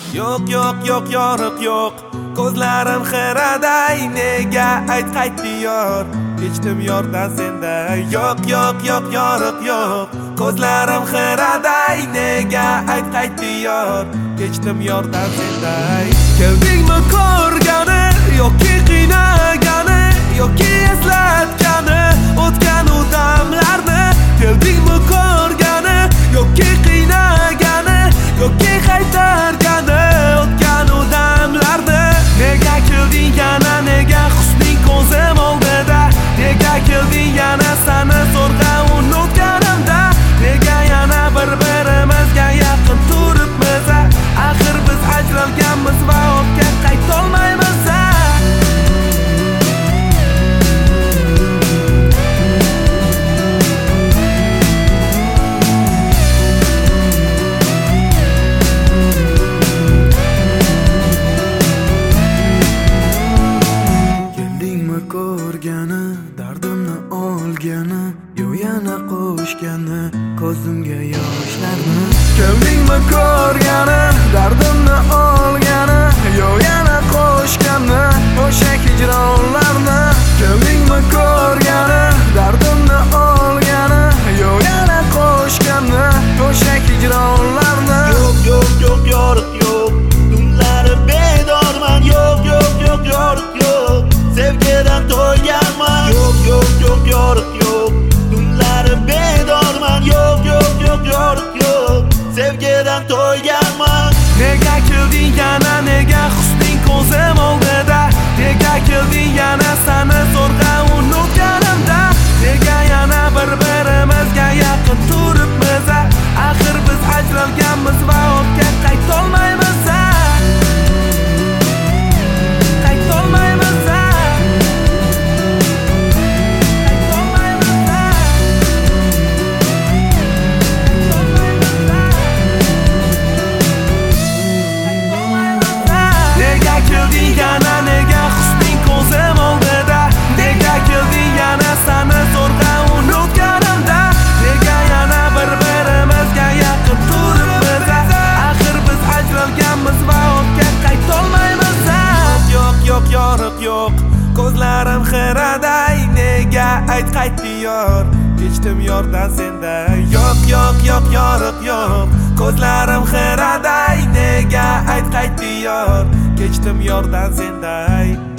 Yo'q yoriq yo'q, ko'zlarim xiraday, nega ayt qaytdi yor, kechdim yordan senday. Yo'q yoriq yo'q, ko'zlarim xiraday, nega ayt qaytdi yor, kechdim yordan senday. Keldingmi ko'rgani yoki qiynagani, yoki eslatgani o'tgan u damlarni? Keldingmi ko'rgani yoki qiynagani, yoki qaytargani o'tgan u damlarni? Nega kelding yana, nega husning ko'zim oldida? Nega kelding yana sani zo'rg'a unutganimda? Nega yana bir-birimizga yaqin turibmiz? Axir biz ajralganmiz va ortga qaytolmaymiz. Ko'rgani, dardimni olgani, yo yana qo'shgani ko'zimga yoshlarni. Keldingmi ko'rgani, dardimni olgani, yo yana qo'shgani o'sha hijronlarni. Keldingmi ko'rgani, dardimni olgani, yo yana qo'shgani o'sha hijronlarni. Yo'q yoriq yo'q, tunlari bedorman. Yo'q yoriq yo'q, sevgidan to'yganman. Yo'q yoriq yo'q, tunlari bedorman. Yo'q yoriq yo'q, sevgidan to'yganman. Nega kelding yana, nega husning ko'zim oldida? Nega kelding yana sani zo'rg'a unutganimda? Nega yana bir-birimizga yaqin turibmiz? Axir biz ajralganmiz va ortga qaytolmaymiz. Yo'q, ko'zlarim xiraday, nega ayt qaytdi yor, kechdim yordan senday. Yo'q yoriq yo'q, ko'zlarim xiraday, nega ayt qaytdi yor, kechdim yordan senday.